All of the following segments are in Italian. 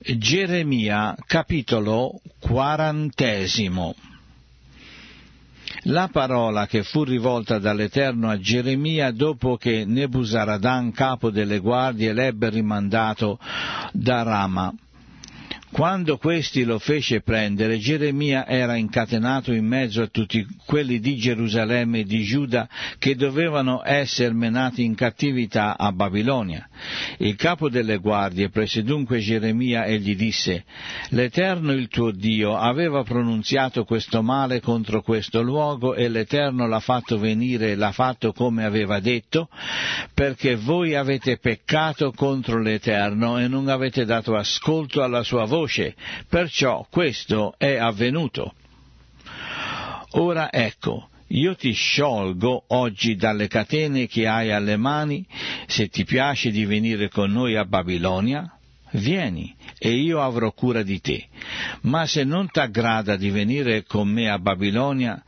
Geremia, capitolo 40. La parola che fu rivolta dall'Eterno a Geremia dopo che Nebuzaradan, capo delle guardie, l'ebbe rimandato da Rama. Quando questi lo fece prendere, Geremia era incatenato in mezzo a tutti quelli di Gerusalemme e di Giuda che dovevano essere menati in cattività a Babilonia. Il capo delle guardie prese dunque Geremia e gli disse: «L'Eterno il tuo Dio aveva pronunziato questo male contro questo luogo e l'Eterno l'ha fatto venire e l'ha fatto come aveva detto, perché voi avete peccato contro l'Eterno e non avete dato ascolto alla sua voce. Perciò questo è avvenuto. Ora ecco, io ti sciolgo oggi dalle catene che hai alle mani. Se ti piace di venire con noi a Babilonia, vieni, e io avrò cura di te. Ma se non t'aggrada di venire con me a Babilonia,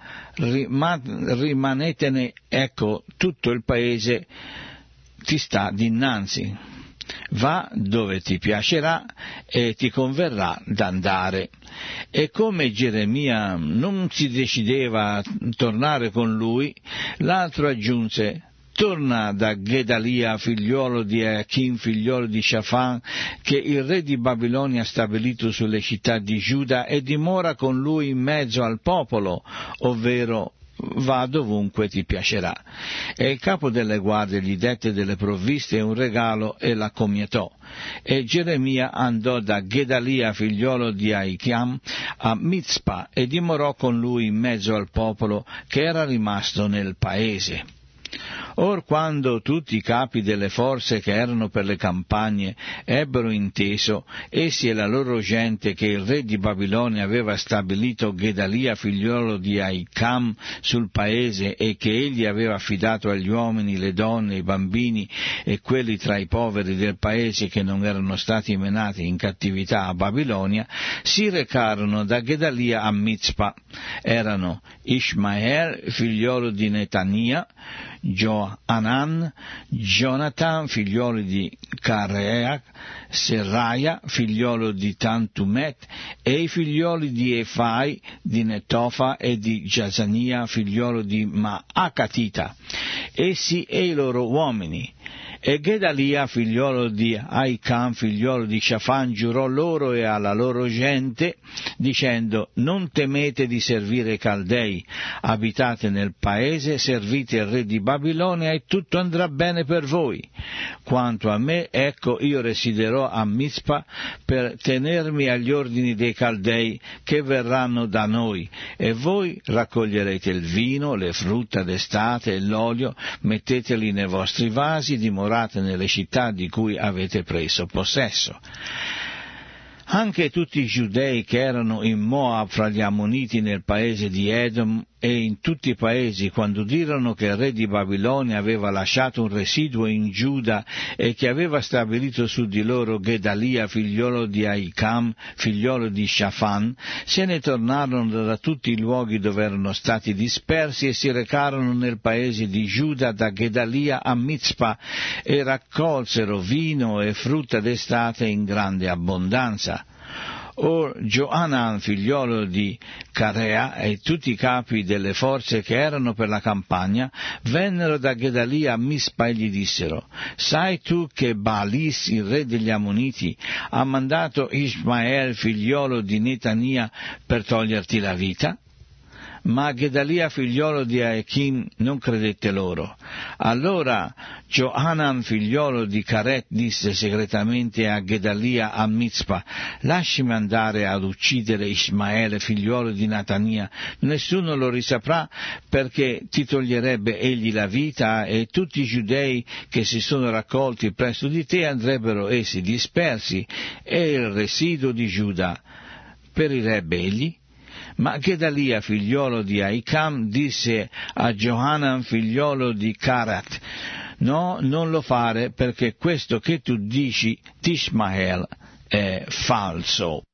rimanetene, ecco, tutto il paese ti sta dinanzi. Va dove ti piacerà e ti converrà d'andare». E come Geremia non si decideva a tornare con lui, l'altro aggiunse: «Torna da Gedalia, figliuolo di Achim, figliuolo di Shafan, che il re di Babilonia ha stabilito sulle città di Giuda, e dimora con lui in mezzo al popolo, ovvero va dovunque ti piacerà». E il capo delle guardie gli dette delle provviste e un regalo e l'accomiatò. E Geremia andò da Gedalia, figliolo di Aichiam, a Mizpa, e dimorò con lui in mezzo al popolo che era rimasto nel paese. Or quando tutti i capi delle forze che erano per le campagne ebbero inteso, essi e la loro gente, che il re di Babilonia aveva stabilito Gedalia, figliolo di Aicham, sul paese, e che egli aveva affidato agli uomini, le donne, i bambini e quelli tra i poveri del paese che non erano stati menati in cattività a Babilonia, si recarono da Gedalia a Mizpa. Erano Ishmael, figliolo di Netania, Johanan, Jonathan, figliolo di Carea, Serraia, figliolo di Tantumet, e i figlioli di Efai, di Netofa, e di Giazania, figliolo di Maacatita, essi e i loro uomini. E Gedalia, figliolo di Aicham, figliolo di Shafan, giurò loro e alla loro gente, dicendo: «Non temete di servire i Caldei, abitate nel paese, servite il re di Babilonia e tutto andrà bene per voi. Quanto a me, ecco, io residerò a Mizpa per tenermi agli ordini dei Caldei che verranno da noi, e voi raccoglierete il vino, le frutta d'estate e l'olio, metteteli nei vostri vasi, dimorate nelle città di cui avete preso possesso». Anche tutti i giudei che erano in Moab fra gli Ammoniti nel paese di Edom e in tutti i paesi, quando udirono che il re di Babilonia aveva lasciato un residuo in Giuda e che aveva stabilito su di loro Gedalia, figliolo di Aicham, figliolo di Shafan, se ne tornarono da tutti i luoghi dove erano stati dispersi e si recarono nel paese di Giuda da Gedalia a Mizpa e raccolsero vino e frutta d'estate in grande abbondanza. Or Johanan, figliolo di Carea, e tutti i capi delle forze che erano per la campagna vennero da Gedalia a Mizpa e gli dissero: «Sai tu che Baalis, il re degli Ammoniti, ha mandato Ishmael, figliolo di Netania, per toglierti la vita?» Ma Gedalia, figliolo di Achim, non credette loro. Allora Johanan, figliolo di Caret, disse segretamente a Gedalia a Mizpa: «Lasciami andare ad uccidere Ishmaele, figliolo di Natania, nessuno lo risaprà, perché ti toglierebbe egli la vita, e tutti i giudei che si sono raccolti presso di te andrebbero essi dispersi, e il residuo di Giuda perirebbe egli». Ma Gedalia, figliolo di Aicham, disse a Johanan, figliolo di Carat: «No, non lo fare, perché questo che tu dici di Ishmael è falso».